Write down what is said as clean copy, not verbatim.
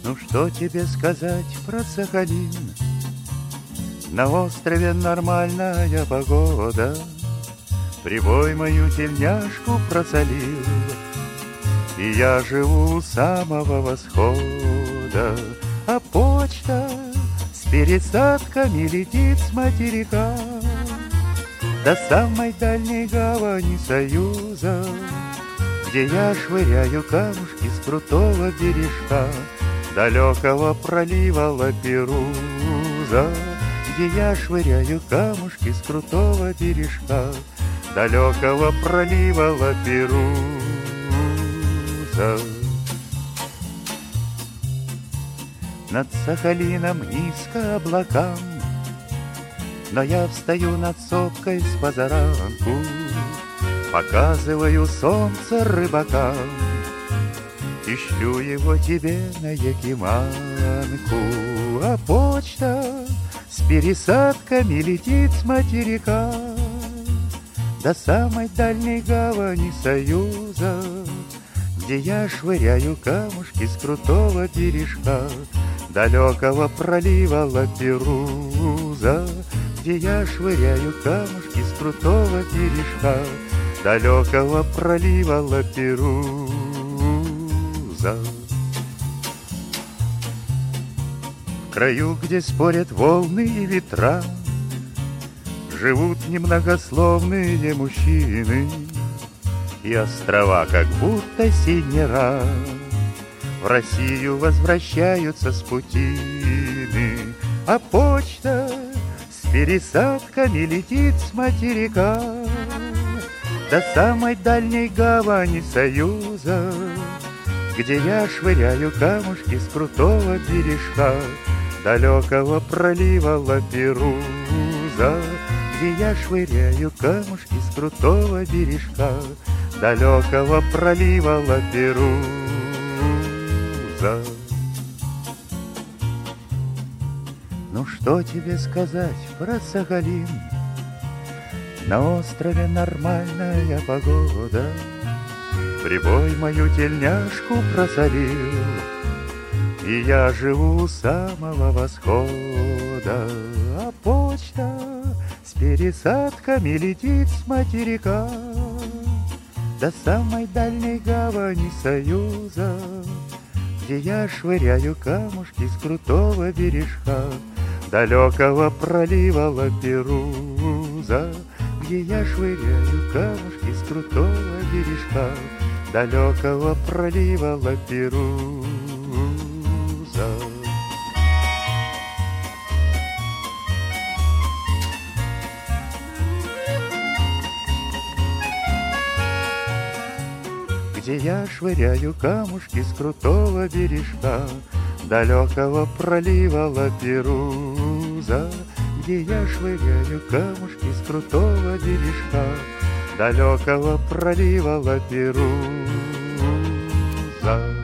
Ну что тебе сказать про Сахалин? На острове нормальная погода, прибой мою тельняшку просолил, и я живу у самого восхода. А почта с пересадками летит с материка до самой дальней гавани Союза, где я швыряю камушки с крутого бережка далекого пролива Лаперуза, где я швыряю камушки с крутого бережка далекого пролива Лаперуза. Над Сахалином низко облакам, но я встаю над сопкой с позаранку, показываю солнце рыбакам, ищу его тебе на Якиманку. А почта с пересадками летит с материка до самой дальней гавани Союза, где я швыряю камушки с крутого бережка далекого пролива Лаперуза, где я швыряю камушки с крутого бережка далекого пролива Лаперуза. В краю, где спорят волны и ветра, живут немногословные мужчины, и острова как будто синера в Россию возвращаются с путины. А почта с пересадками летит с материка до самой дальней гавани Союза, где я швыряю камушки с крутого бережка далекого пролива Лаперуза, где я швыряю камушки с крутого бережка далекого пролива Лаперуза. Ну что тебе сказать про Сахалин? На острове нормальная погода, прибой мою тельняшку просолил, и я живу у самого восхода. А почта с пересадками летит с материка до самой дальней гавани Союза, где я швыряю камушки с крутого бережка далекого пролива Лаперуза, где я швыряю камушки с крутого бережка далекого пролива Лаперуза. Где я швыряю камушки с крутого бережка далекого пролива Лаперуза, где я швыряю камушки с крутого бережка далекого пролива Лаперуза.